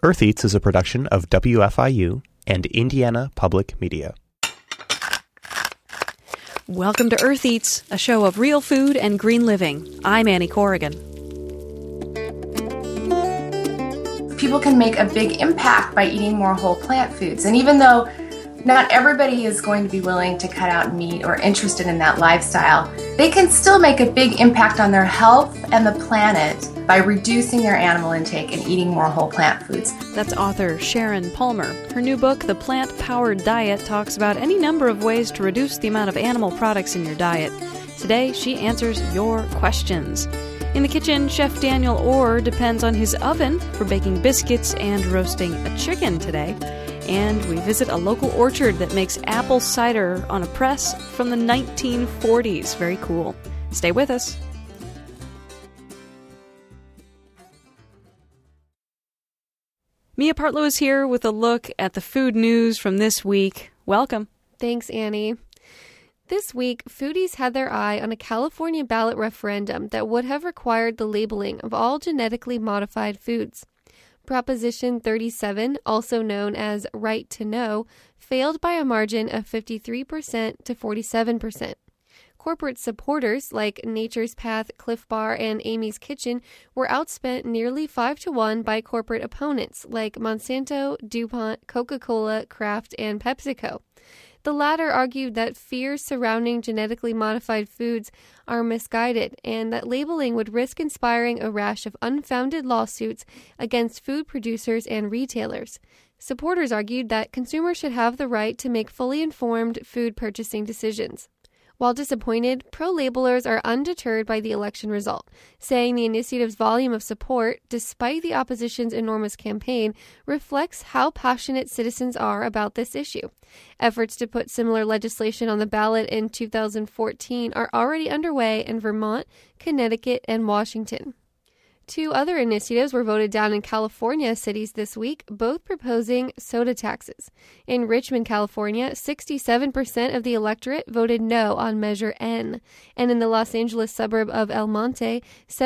Earth Eats is a production of WFIU and Indiana Public Media. Welcome to Earth Eats, a show of real food and green living. I'm Annie Corrigan. People can make a big impact by eating more whole plant foods. And even though not everybody is going to be willing to cut out meat or interested in that lifestyle, they can still make a big impact on their health and the planet by reducing their animal intake and eating more whole plant foods. That's author Sharon Palmer. Her new book, The Plant-Powered Diet, talks about any number of ways to reduce the amount of animal products in your diet. Today, she answers your questions. In the kitchen, Chef Daniel Orr depends on his oven for baking biscuits and roasting a chicken today. And we visit a local orchard that makes apple cider on a press from the 1940s. Very cool. Stay with us. Mia Partlow is here with a look at the food news from this week. Welcome. Thanks, Annie. This week, foodies had their eye on a California ballot referendum that would have required the labeling of all genetically modified foods. Proposition 37, also known as Right to Know, failed by a margin of 53% to 47%. Corporate supporters like Nature's Path, Cliff Bar, and Amy's Kitchen were outspent nearly 5-1 by corporate opponents like Monsanto, DuPont, Coca-Cola, Kraft, and PepsiCo. The latter argued that fears surrounding genetically modified foods are misguided and that labeling would risk inspiring a rash of unfounded lawsuits against food producers and retailers. Supporters argued that consumers should have the right to make fully informed food purchasing decisions. While disappointed, pro-labelers are undeterred by the election result, saying the initiative's volume of support, despite the opposition's enormous campaign, reflects how passionate citizens are about this issue. Efforts to put similar legislation on the ballot in 2014 are already underway in Vermont, Connecticut, and Washington. Two other initiatives were voted down in California cities this week, both proposing soda taxes. In Richmond, California, 67% of the electorate voted no on Measure N. And in the Los Angeles suburb of El Monte,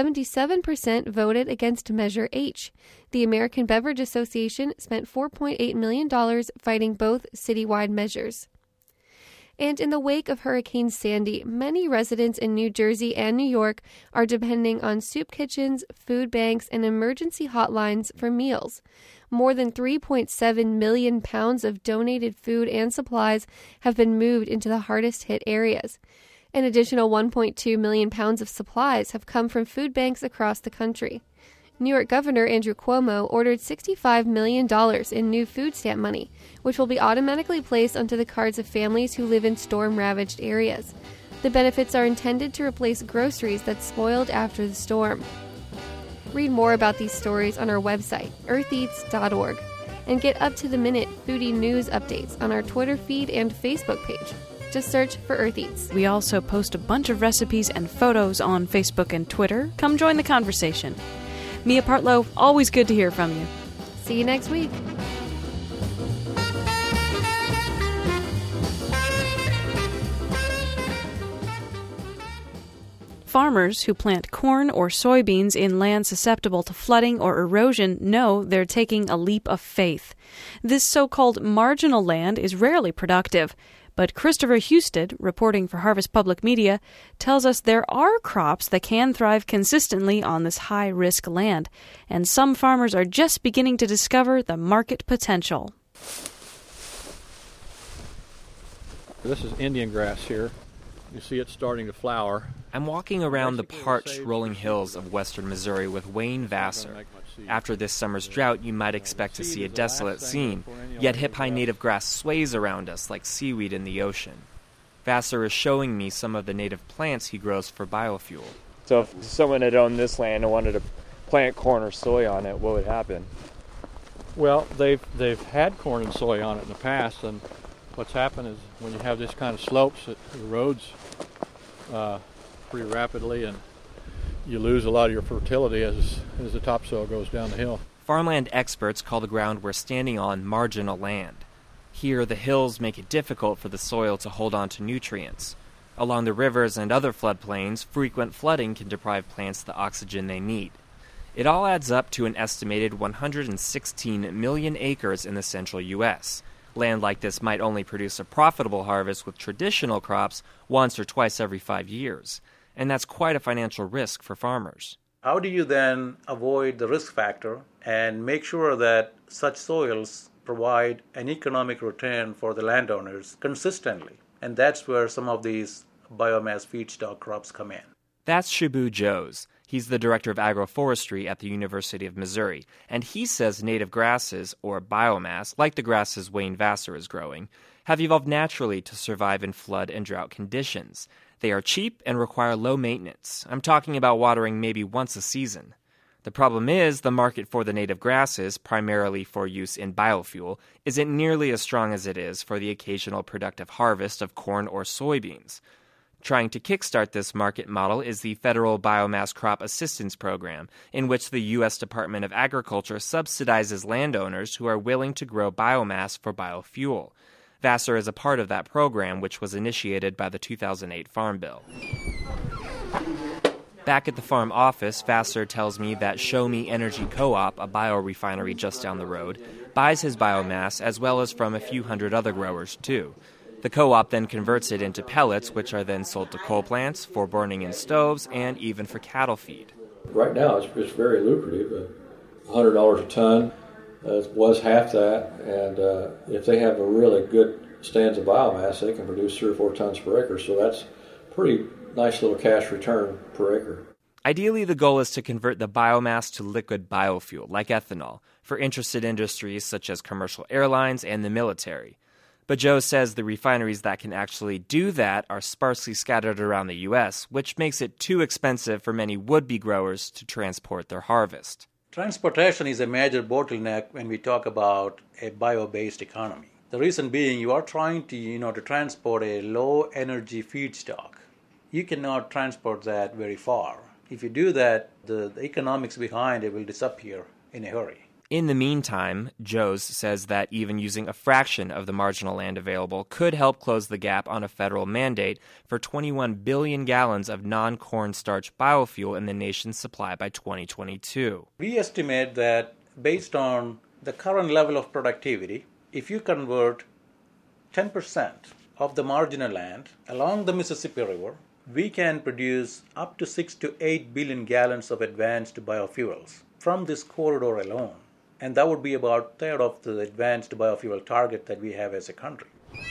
77% voted against Measure H. The American Beverage Association spent $4.8 million fighting both citywide measures. And in the wake of Hurricane Sandy, many residents in New Jersey and New York are depending on soup kitchens, food banks, and emergency hotlines for meals. More than 3.7 million pounds of donated food and supplies have been moved into the hardest-hit areas. An additional 1.2 million pounds of supplies have come from food banks across the country. New York Governor Andrew Cuomo ordered $65 million in new food stamp money, which will be automatically placed onto the cards of families who live in storm-ravaged areas. The benefits are intended to replace groceries that spoiled after the storm. Read more about these stories on our website, eartheats.org, and get up-to-the-minute foodie news updates on our Twitter feed and Facebook page. Just search for Earth Eats. We also post a bunch of recipes and photos on Facebook and Twitter. Come join the conversation. Mia Partlow, always good to hear from you. See you next week. Farmers who plant corn or soybeans in land susceptible to flooding or erosion know they're taking a leap of faith. This so-called marginal land is rarely productive. But Christopher Husted, reporting for Harvest Public Media, tells us there are crops that can thrive consistently on this high-risk land, and some farmers are just beginning to discover the market potential. This is Indian grass here. You see it starting to flower. I'm walking around the parched, rolling hills of western Missouri with Wayne Vassar. After this summer's drought, you might expect to see a desolate scene, yet hip-high native grass sways around us like seaweed in the ocean. Vassar is showing me some of the native plants he grows for biofuel. So if someone had owned this land and wanted to plant corn or soy on it, what would happen? Well, they've had corn and soy on it in the past, and what's happened is when you have this kind of slopes, it erodes pretty rapidly, and you lose a lot of your fertility as the topsoil goes down the hill. Farmland experts call the ground we're standing on marginal land. Here, the hills make it difficult for the soil to hold on to nutrients. Along the rivers and other floodplains, frequent flooding can deprive plants the oxygen they need. It all adds up to an estimated 116 million acres in the central U.S. Land like this might only produce a profitable harvest with traditional crops once or twice every 5 years. And that's quite a financial risk for farmers. How do you then avoid the risk factor and make sure that such soils provide an economic return for the landowners consistently? And that's where some of these biomass feedstock crops come in. That's Shibu Jose. He's the director of agroforestry at the University of Missouri, and he says native grasses, or biomass, like the grasses Wayne Vassar is growing, have evolved naturally to survive in flood and drought conditions. They are cheap and require low maintenance. I'm talking about watering maybe once a season. The problem is the market for the native grasses, primarily for use in biofuel, isn't nearly as strong as it is for the occasional productive harvest of corn or soybeans. Trying to kickstart this market model is the Federal Biomass Crop Assistance Program, in which the U.S. Department of Agriculture subsidizes landowners who are willing to grow biomass for biofuel. Vassar is a part of that program, which was initiated by the 2008 Farm Bill. Back at the farm office, Vassar tells me that Show Me Energy Co-op, a biorefinery just down the road, buys his biomass as well as from a few hundred other growers, too. The co-op then converts it into pellets, which are then sold to coal plants, for burning in stoves, and even for cattle feed. Right now, it's very lucrative. $100 a ton was half that, and if they have a really good stands of biomass, they can produce 3 or 4 tons per acre, so that's pretty nice little cash return per acre. Ideally, the goal is to convert the biomass to liquid biofuel, like ethanol, for interested industries such as commercial airlines and the military. But Joe says the refineries that can actually do that are sparsely scattered around the U.S., which makes it too expensive for many would-be growers to transport their harvest. Transportation is a major bottleneck when we talk about a bio-based economy. The reason being, you are trying to transport a low-energy feedstock. You cannot transport that very far. If you do that, the economics behind it will disappear in a hurry. In the meantime, Jose says that even using a fraction of the marginal land available could help close the gap on a federal mandate for 21 billion gallons of non-corn starch biofuel in the nation's supply by 2022. We estimate that based on the current level of productivity, if you convert 10% of the marginal land along the Mississippi River, we can produce up to 6 to 8 billion gallons of advanced biofuels from this corridor alone. And that would be about a third of the advanced biofuel target that we have as a country.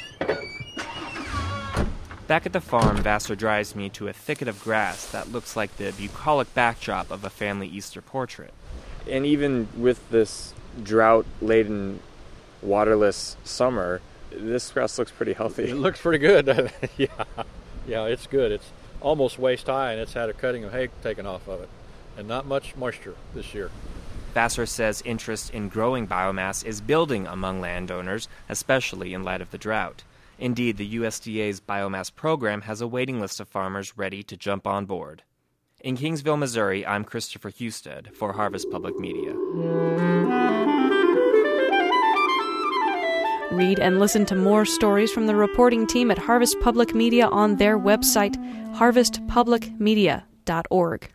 Back at the farm, Vassar drives me to a thicket of grass that looks like the bucolic backdrop of a family Easter portrait. And even with this drought-laden, waterless summer, this grass looks pretty healthy. It looks pretty good. Yeah, it's good. It's almost waist high, and it's had a cutting of hay taken off of it, and not much moisture this year. Vassar says interest in growing biomass is building among landowners, especially in light of the drought. Indeed, the USDA's biomass program has a waiting list of farmers ready to jump on board. In Kingsville, Missouri, I'm Christopher Husted for Harvest Public Media. Read and listen to more stories from the reporting team at Harvest Public Media on their website, harvestpublicmedia.org.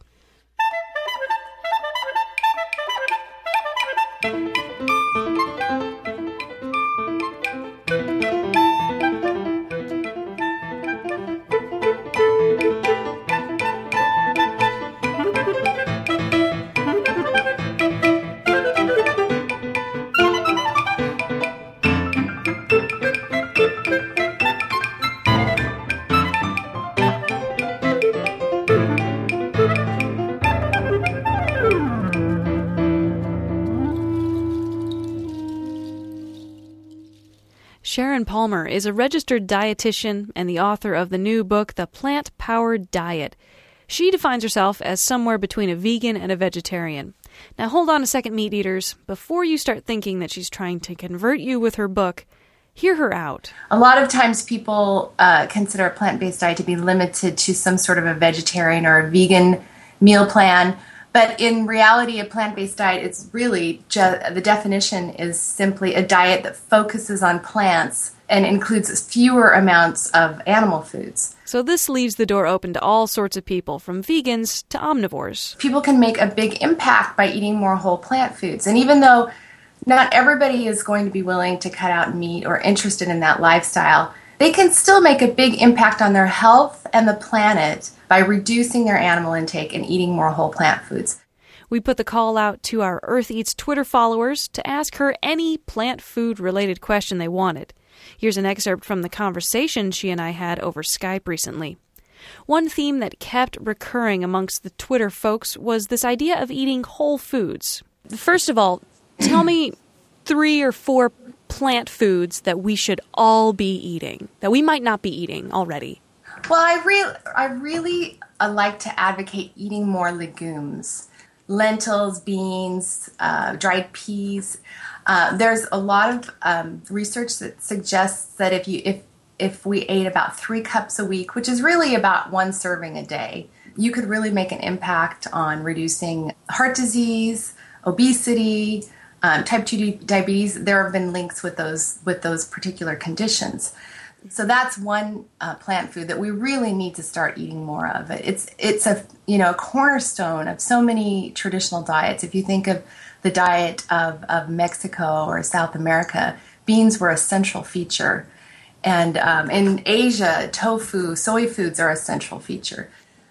Sharon Palmer is a registered dietitian and the author of the new book, The Plant-Powered Diet. She defines herself as somewhere between a vegan and a vegetarian. Now hold on a second, meat eaters. Before you start thinking that she's trying to convert you with her book, hear her out. A lot of times people consider a plant-based diet to be limited to some sort of a vegetarian or a vegan meal plan, But in reality, a plant-based diet, it's really the definition is simply a diet that focuses on plants and includes fewer amounts of animal foods. So this leaves the door open to all sorts of people, from vegans to omnivores. People can make a big impact by eating more whole plant foods. And even though not everybody is going to be willing to cut out meat or interested in that lifestyle, they can still make a big impact on their health and the planet by reducing their animal intake and eating more whole plant foods. We put the call out to our Earth Eats Twitter followers to ask her any plant food related question they wanted. Here's an excerpt from the conversation she and I had over Skype recently. One theme that kept recurring amongst the Twitter folks was this idea of eating whole foods. First of all, tell me 3 or 4 plant foods that we should all be eating, that we might not be eating already. Well, I really like to advocate eating more legumes, lentils, beans, dried peas. There's a lot of research that suggests that if we ate about 3 cups a week, which is really about 1 serving a day, you could really make an impact on reducing heart disease, obesity, type 2 diabetes. There have been links with those particular conditions. So that's one plant food that we really need to start eating more of. It's a cornerstone of so many traditional diets. If you think of the diet of Mexico or South America, beans were a central feature. And in Asia, tofu, soy foods are a central feature.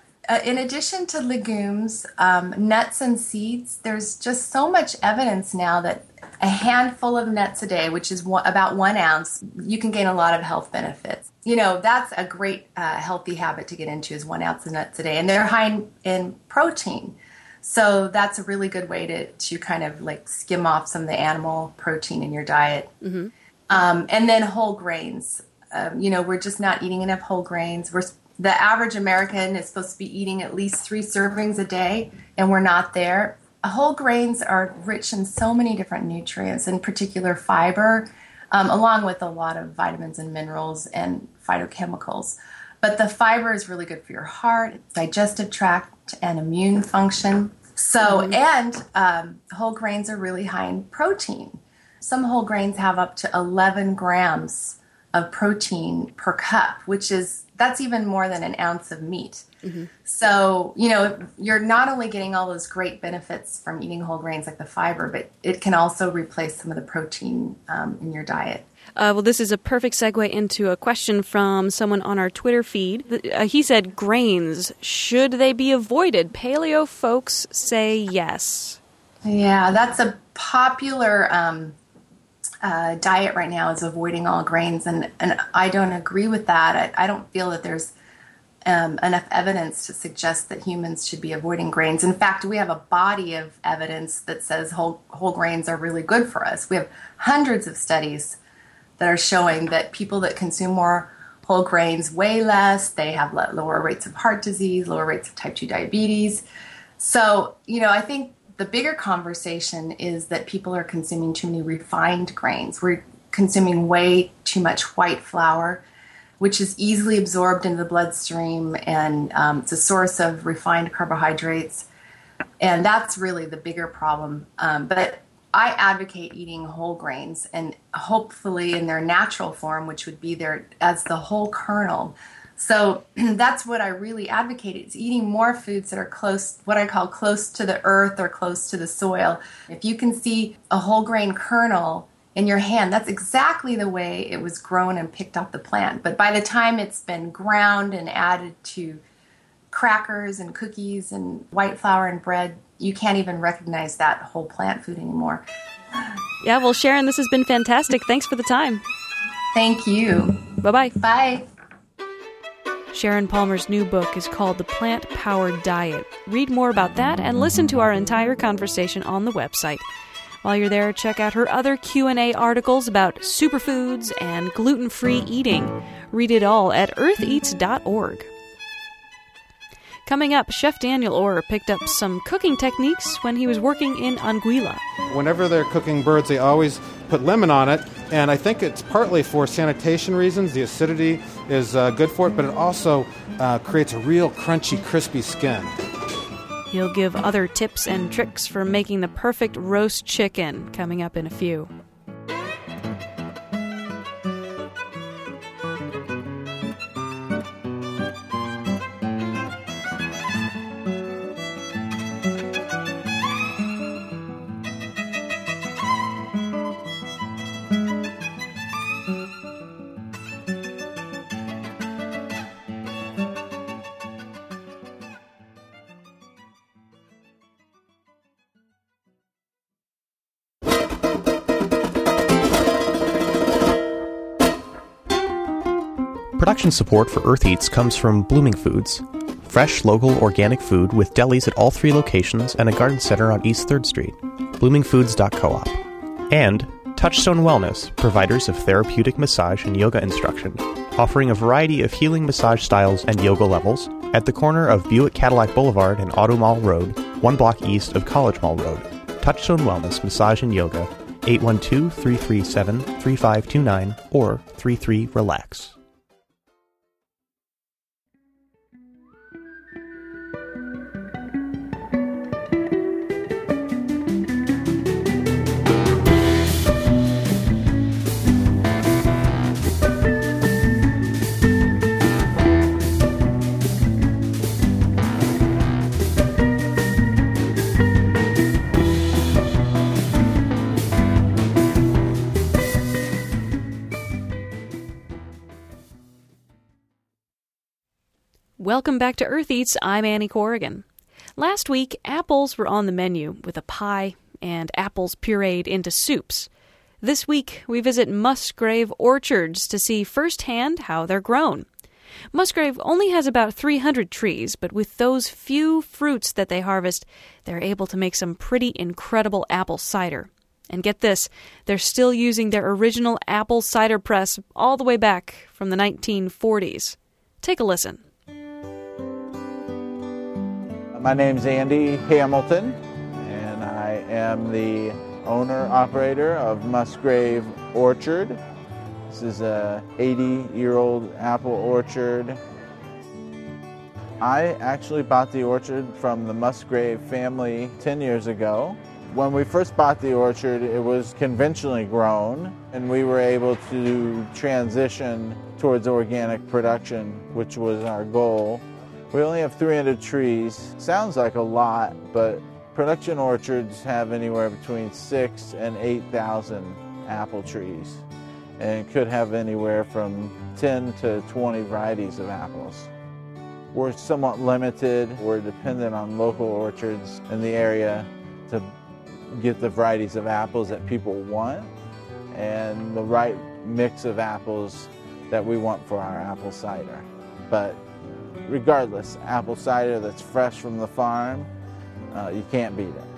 In addition to legumes, nuts and seeds, there's just so much evidence now that a handful of nuts a day, which is about 1 ounce, you can gain a lot of health benefits. That's a great healthy habit to get into, is 1 ounce of nuts a day. And they're high in protein. So that's a really good way to kind of like skim off some of the animal protein in your diet. Mm-hmm. And then whole grains. We're just not eating enough whole grains. The average American is supposed to be eating at least 3 servings a day, and we're not there. Whole grains are rich in so many different nutrients, in particular fiber, along with a lot of vitamins and minerals and phytochemicals. But the fiber is really good for your heart, digestive tract, and immune function. So, and whole grains are really high in protein. Some whole grains have up to 11 grams of protein per cup, that's even more than 1 ounce of meat. Mm-hmm. So, you're not only getting all those great benefits from eating whole grains like the fiber, but it can also replace some of the protein in your diet. Well, this is a perfect segue into a question from someone on our Twitter feed. He said, grains, should they be avoided? Paleo folks say yes. Yeah, that's a popular diet right now, is avoiding all grains, and I don't agree with that. I don't feel that there's enough evidence to suggest that humans should be avoiding grains. In fact, we have a body of evidence that says whole grains are really good for us. We have hundreds of studies that are showing that people that consume more whole grains weigh less, they have lower rates of heart disease, lower rates of type 2 diabetes. So, I think the bigger conversation is that people are consuming too many refined grains. We're consuming way too much white flour, which is easily absorbed into the bloodstream, and it's a source of refined carbohydrates. And that's really the bigger problem. But I advocate eating whole grains, and hopefully in their natural form, which would be there as the whole kernel. So that's what I really advocate, is eating more foods that are what I call close to the earth or close to the soil. If you can see a whole grain kernel in your hand, that's exactly the way it was grown and picked off the plant. But by the time it's been ground and added to crackers and cookies and white flour and bread, you can't even recognize that whole plant food anymore. Yeah, well, Sharon, this has been fantastic. Thanks for the time. Thank you. Bye-bye. Bye. Sharon Palmer's new book is called The Plant Powered Diet. Read more about that and listen to our entire conversation on the website. While you're there, check out her other Q&A articles about superfoods and gluten-free eating. Read it all at eartheats.org. Coming up, Chef Daniel Orr picked up some cooking techniques when he was working in Anguilla. Whenever they're cooking birds, they always put lemon on it, and I think it's partly for sanitation reasons. The acidity is good for it, but it also creates a real crunchy, crispy skin. He'll give other tips and tricks for making the perfect roast chicken coming up in a few. Production support for Earth Eats comes from Blooming Foods, fresh, local, organic food with delis at all 3 locations and a garden center on East 3rd Street, bloomingfoods.coop. And Touchstone Wellness, providers of therapeutic massage and yoga instruction, offering a variety of healing massage styles and yoga levels at the corner of Buick Cadillac Boulevard and Auto Mall Road, 1 block east of College Mall Road. Touchstone Wellness Massage and Yoga, 812-337-3529 or 33-RELAX. Welcome back to Earth Eats. I'm Annie Corrigan. Last week, apples were on the menu with a pie and apples pureed into soups. This week, we visit Musgrave orchards to see firsthand how they're grown. Musgrave only has about 300 trees, but with those few fruits that they harvest, they're able to make some pretty incredible apple cider. And get this, they're still using their original apple cider press all the way back from the 1940s. Take a listen. My name's Andy Hamilton, and I am the owner-operator of Musgrave Orchard. This is a 80-year-old apple orchard. I actually bought the orchard from the Musgrave family 10 years ago. When we first bought the orchard, it was conventionally grown, and we were able to transition towards organic production, which was our goal. We only have 300 trees. Sounds like a lot, but production orchards have anywhere between 6,000 and 8,000 apple trees, and it could have anywhere from 10 to 20 varieties of apples. We're somewhat limited. We're dependent on local orchards in the area to get the varieties of apples that people want and the right mix of apples that we want for our apple cider. But regardless, apple cider that's fresh from the farm, you can't beat it.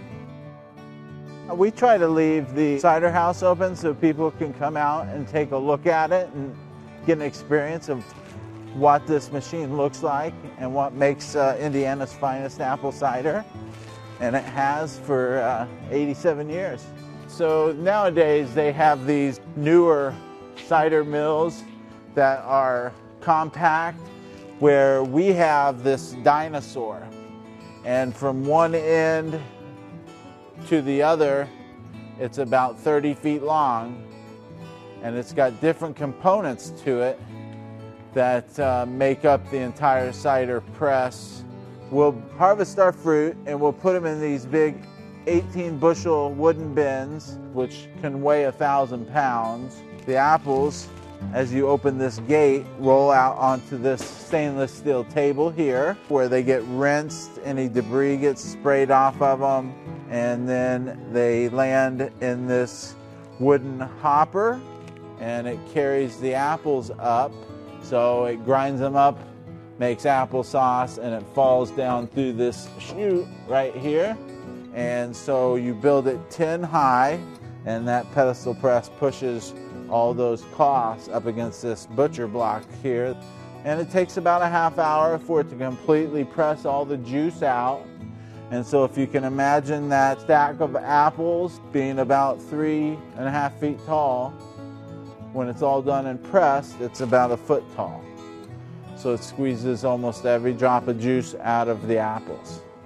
We try to leave the cider house open so people can come out and take a look at it and get an experience of what this machine looks like and what makes Indiana's finest apple cider. And it has for 87 years. So nowadays they have these newer cider mills that are compact, where we have this dinosaur, and from one end to the other it's about 30 feet long, and it's got different components to it that make up the entire cider press. We'll harvest our fruit and we'll put them in these big 18 bushel wooden bins, which can weigh 1,000 pounds. The apples, as you open this gate, roll out onto this stainless steel table here, where they get rinsed, any debris gets sprayed off of them, and then they land in this wooden hopper, and it carries the apples up. So it grinds them up, makes applesauce, and it falls down through this chute right here. And so you build it 10 high, and that pedestal press pushes all those cloths up against this butcher block here. And it takes about a half hour for it to completely press all the juice out. And so if you can imagine that stack of apples being about 3.5 feet tall, when it's all done and pressed, it's about a foot tall. So it squeezes almost every drop of juice out of the apples.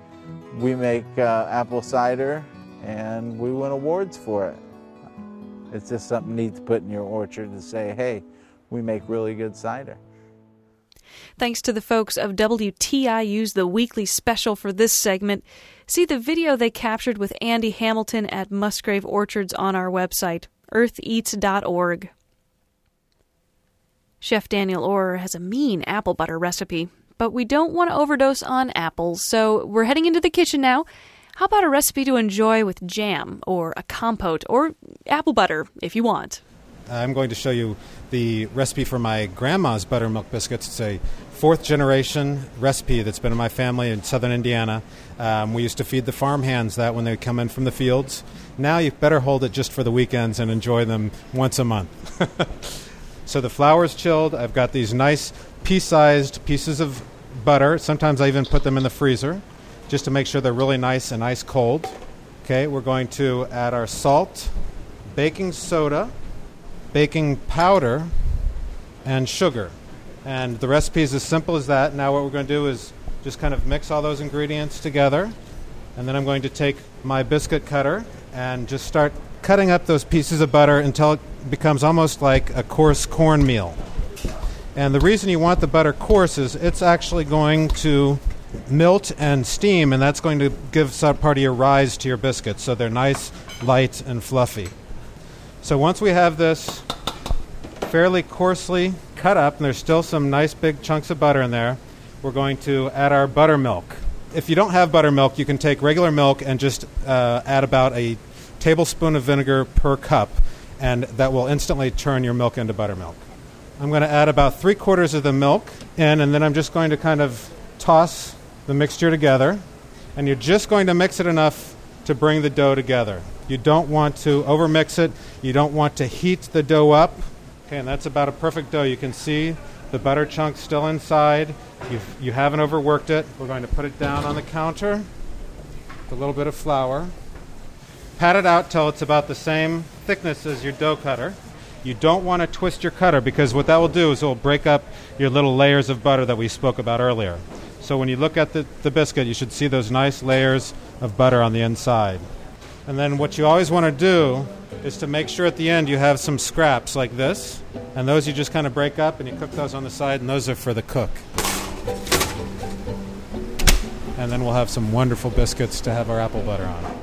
We make apple cider, and we win awards for it. It's just something neat to put in your orchard to say, hey, we make really good cider. Thanks to the folks of WTIU's The Weekly Special for this segment. See the video they captured with Andy Hamilton at Musgrave Orchards on our website, eartheats.org. Chef Daniel Orr has a mean apple butter recipe, but we don't want to overdose on apples, so we're heading into the kitchen now. How about a recipe to enjoy with jam, or a compote, or apple butter, if you want? I'm going to show you the recipe for my grandma's buttermilk biscuits. It's a fourth-generation recipe that's been in my family in southern Indiana. We used to feed the farm hands that when they come in from the fields. Now you better hold it just for the weekends and enjoy them once a month. So the flour's chilled. I've got these nice pea-sized pieces of butter. Sometimes I even put them in the freezer just to make sure they're really nice and ice cold. Okay, we're going to add our salt, baking soda, baking powder, and sugar. And the recipe is as simple as that. Now what we're going to do is just kind of mix all those ingredients together. And then I'm going to take my biscuit cutter and just start cutting up those pieces of butter until it becomes almost like a coarse cornmeal. And the reason you want the butter coarse is it's actually going to melt and steam, and that's going to give some part of your rise to your biscuits, so they're nice, light, and fluffy. So once we have this fairly coarsely cut up, and there's still some nice big chunks of butter in there, we're going to add our buttermilk. If you don't have buttermilk, you can take regular milk and just add about a tablespoon of vinegar per cup, and that will instantly turn your milk into buttermilk. I'm going to add about 3/4 of the milk in, and then I'm just going to kind of toss the mixture together, and you're just going to mix it enough to bring the dough together. You don't want to overmix it. You don't want to heat the dough up. Okay, and that's about a perfect dough. You can see the butter chunks still inside. You haven't overworked it. We're going to put it down on the counter with a little bit of flour. Pat it out till it's about the same thickness as your dough cutter. You don't want to twist your cutter, because what that will do is it will break up your little layers of butter that we spoke about earlier. So when you look at the biscuit, you should see those nice layers of butter on the inside. And then what you always want to do is to make sure at the end you have some scraps like this. And those you just kind of break up and you cook those on the side, and those are for the cook. And then we'll have some wonderful biscuits to have our apple butter on.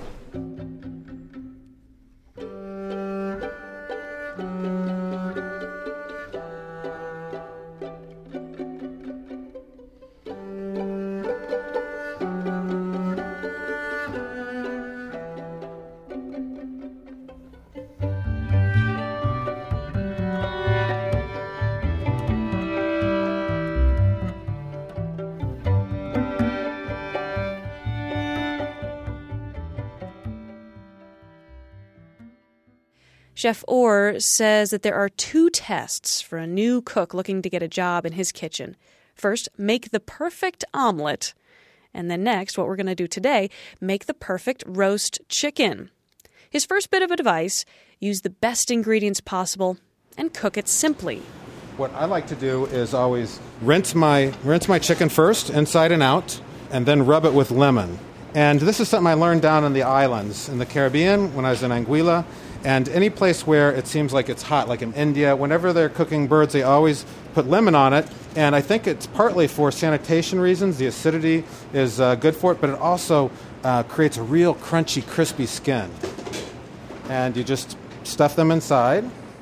Chef Orr says that there are 2 tests for a new cook looking to get a job in his kitchen. First, make the perfect omelet. And then next, what we're going to do today, make the perfect roast chicken. His first bit of advice, use the best ingredients possible and cook it simply. What I like to do is always rinse my chicken first, inside and out, and then rub it with lemon. And this is something I learned down in the islands, in the Caribbean, when I was in Anguilla. And any place where it seems like it's hot, like in India, whenever they're cooking birds, they always put lemon on it. And I think it's partly for sanitation reasons. The acidity is good for it, but it also creates a real crunchy, crispy skin. And you just stuff them inside.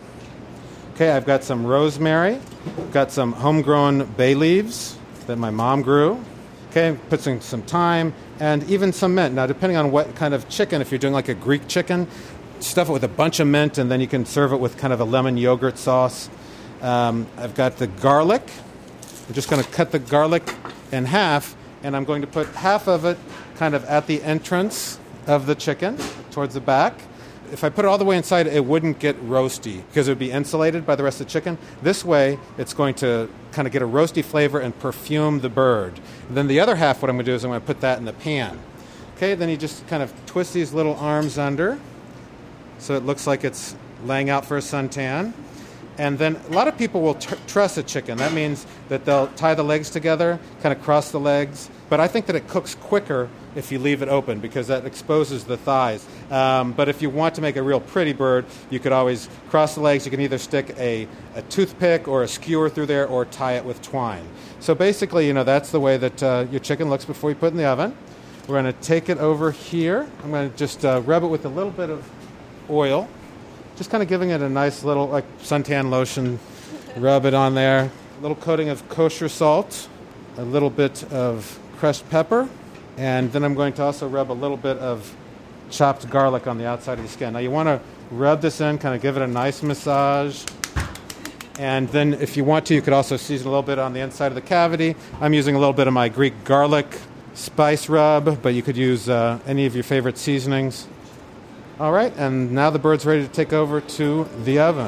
Okay, I've got some rosemary. Got some homegrown bay leaves that my mom grew. Okay, put some thyme and even some mint. Now, depending on what kind of chicken, if you're doing like a Greek chicken, stuff it with a bunch of mint, and then you can serve it with kind of a lemon yogurt sauce. I've got the garlic. I'm just going to cut the garlic in half, and I'm going to put half of it kind of at the entrance of the chicken, towards the back. If I put it all the way inside, it wouldn't get roasty because it would be insulated by the rest of the chicken. This way, it's going to kind of get a roasty flavor and perfume the bird. And then the other half, what I'm going to do is I'm going to put that in the pan. Okay, then you just kind of twist these little arms under so it looks like it's laying out for a suntan. And then a lot of people will truss a chicken. That means that they'll tie the legs together, kind of cross the legs. But I think that it cooks quicker if you leave it open because that exposes the thighs. But if you want to make a real pretty bird, you could always cross the legs. You can either stick a toothpick or a skewer through there or tie it with twine. So basically, that's the way that your chicken looks before you put it in the oven. We're going to take it over here. I'm going to just rub it with a little bit of oil. Just kind of giving it a nice little, like suntan lotion, rub it on there. A little coating of kosher salt, a little bit of crushed pepper, and then I'm going to also rub a little bit of chopped garlic on the outside of the skin. Now you want to rub this in, kind of give it a nice massage. And then if you want to, you could also season a little bit on the inside of the cavity. I'm using a little bit of my Greek garlic spice rub, but you could use any of your favorite seasonings. All right, and now the bird's ready to take over to the oven.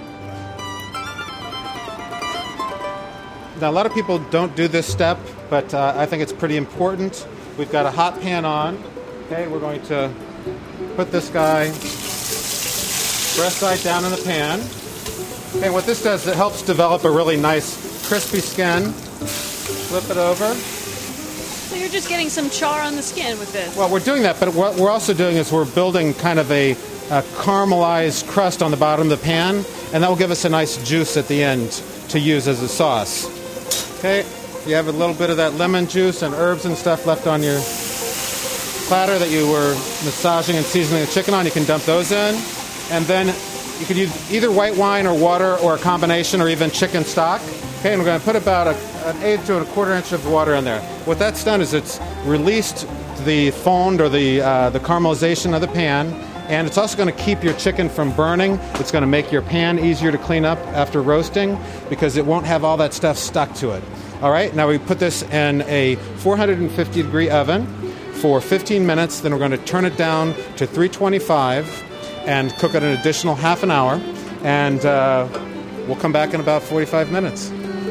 Now, a lot of people don't do this step, but I think it's pretty important. We've got a hot pan on. Okay, we're going to put this guy breast side down in the pan. Okay, what this does, it helps develop a really nice crispy skin. Flip it over. So you're just getting some char on the skin with this? Well, we're doing that, but what we're also doing is we're building kind of a caramelized crust on the bottom of the pan, and that will give us a nice juice at the end to use as a sauce. Okay, you have a little bit of that lemon juice and herbs and stuff left on your platter that you were massaging and seasoning the chicken on. You can dump those in, and then you could use either white wine or water or a combination or even chicken stock. Okay, and we're going to put about an eighth to a quarter inch of water in there. What that's done is it's released the fond or the caramelization of the pan, and it's also going to keep your chicken from burning. It's going to make your pan easier to clean up after roasting because it won't have all that stuff stuck to it. All right, now we put this in a 450-degree oven for 15 minutes. Then we're going to turn it down to 325 and cook it an additional half an hour, and we'll come back in about 45 minutes.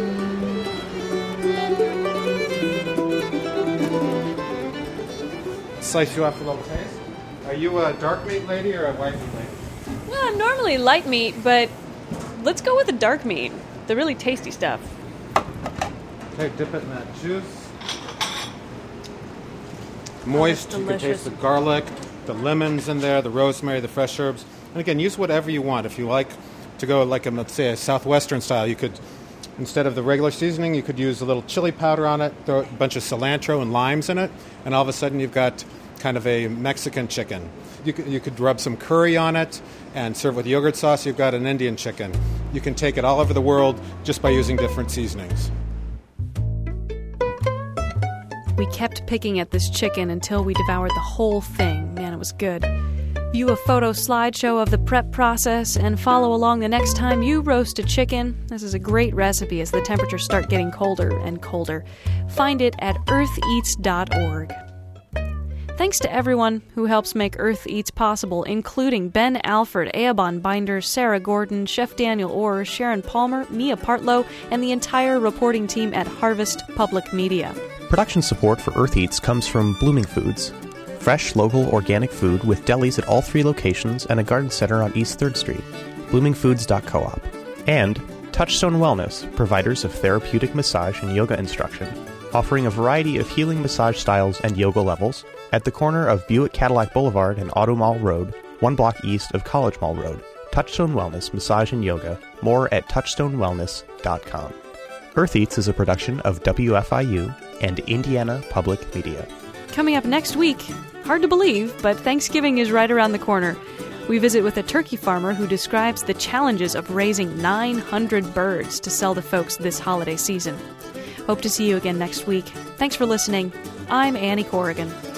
Slice you off a little taste. Are you a dark meat lady or a white meat lady? Well, I'm normally light meat, but let's go with the dark meat. The really tasty stuff. Okay, dip it in that juice. Moist, you can taste the garlic, the lemons in there, the rosemary, the fresh herbs. And again, use whatever you want. If you like to go like, let's say, a southwestern style, you could, instead of the regular seasoning, you could use a little chili powder on it, throw a bunch of cilantro and limes in it, and all of a sudden you've got kind of a Mexican chicken. You could rub some curry on it and serve with yogurt sauce. You've got an Indian chicken. You can take it all over the world just by using different seasonings. We kept picking at this chicken until we devoured the whole thing. Man, it was good. View a photo slideshow of the prep process and follow along the next time you roast a chicken. This is a great recipe as the temperatures start getting colder and colder. Find it at eartheats.org. Thanks to everyone who helps make Earth Eats possible, including Ben Alford, Eobon Binder, Sarah Gordon, Chef Daniel Orr, Sharon Palmer, Mia Partlow, and the entire reporting team at Harvest Public Media. Production support for Earth Eats comes from Blooming Foods, fresh, local, organic food with delis at all 3 locations and a garden center on East 3rd Street, bloomingfoods.coop, and Touchstone Wellness, providers of therapeutic massage and yoga instruction, offering a variety of healing massage styles and yoga levels at the corner of Buick Cadillac Boulevard and Auto Mall Road, 1 block east of College Mall Road. Touchstone Wellness Massage and Yoga. More at touchstonewellness.com. Earth Eats is a production of WFIU and Indiana Public Media. Coming up next week, hard to believe, but Thanksgiving is right around the corner. We visit with a turkey farmer who describes the challenges of raising 900 birds to sell to folks this holiday season. Hope to see you again next week. Thanks for listening. I'm Annie Corrigan.